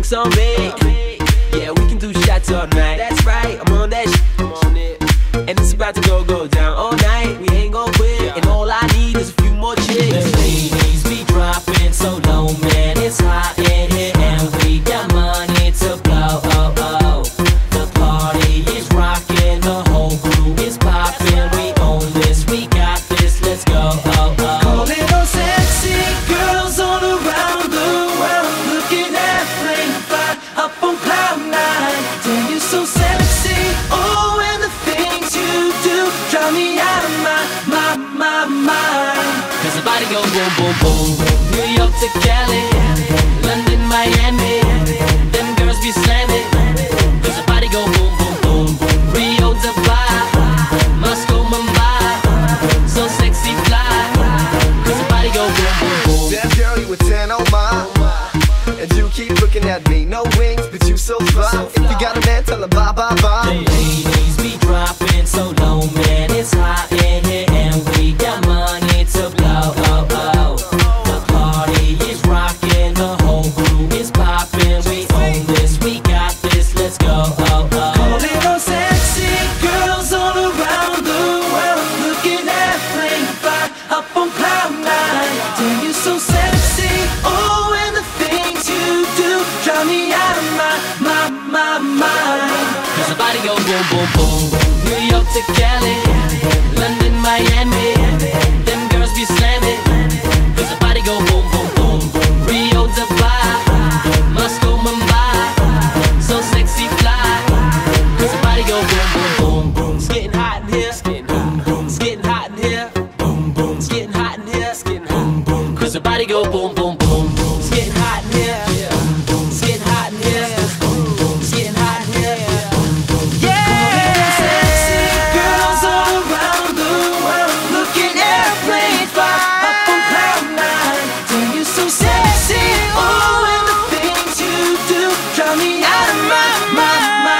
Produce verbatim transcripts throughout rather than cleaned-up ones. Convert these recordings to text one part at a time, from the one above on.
drinks on me. Yeah, we can do shots all night. That's right, I'm on that shit. I'm on it. And it's about to go, go down all night. We ain't gon' quit. And all I need is a few more chicks. The ladies be dropping so low, man, it's hot in here. And we got money to blow, oh, oh. The party is rocking, the whole crew is popping. We own this, we got this, let's go, oh, oh. Calling all sexy girls all around the world, looking at flame fire up on cloud nine. Damn, you're so sexy, oh, and the things you do drive me out of my, my, my mind. Cause the body go boom, boom, boom. New York to Cali, London, Miami. Them girls be slamming. Cause the body go boom, boom, boom. Rio, Dubai, Moscow, Mumbai. So sexy, fly. Cause the body go boom, boom, boom. Damn girl, you a ten, oh my. And you keep looking at me, no wings, but you so fly. If you got a man, tell her bye, bye, bye. The ladies be dropping so low, man, it's hot in here. And we got money to blow, oh, oh. The party is rocking, the whole crew is popping. We own this, we got this, let's go, oh, oh. Calling all sexy girls all around the world, looking at flame fire up on cloud nine. Damn, you're so sexy, oh, and the things you do drive me out of my, my, my mind. Cause the body go boom, boom, boom. New York to Cali, London, Miami. Them girls be slamming. Cause the body go boom, boom, boom. Rio, Dubai, Moscow, Mumbai. So sexy, fly. Cause the body go boom, boom, boom, boom. It's getting hot in here. It's getting boom, boom. It's getting hot in here. Boom, boom. It's getting hot in here. It's getting boom, boom. Cause the body go boom, boom, boom, boom. It's getting hot in here. Boom, boom. It's getting hot in here. Boom, boom. It's getting hot in here. Boom, boom. Yeah, sexy girls all around the world, looking at flame fire up on cloud nine. Damn, you're so sexy, oh, and the things you do drive me out of my, my, my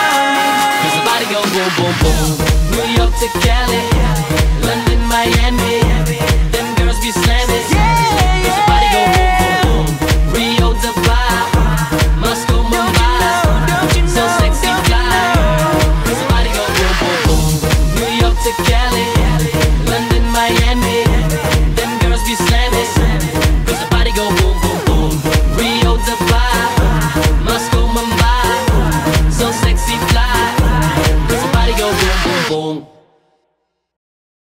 mind. Cause the body go boom, boom, boom. New York to Cali, London, Miami. Them girls be slamming. Cause the body go boom, boom, boom. Rio, Dubai, Moscow, Mumbai. So sexy, fly. Cause the body go boom, boom, boom. New York to Cali.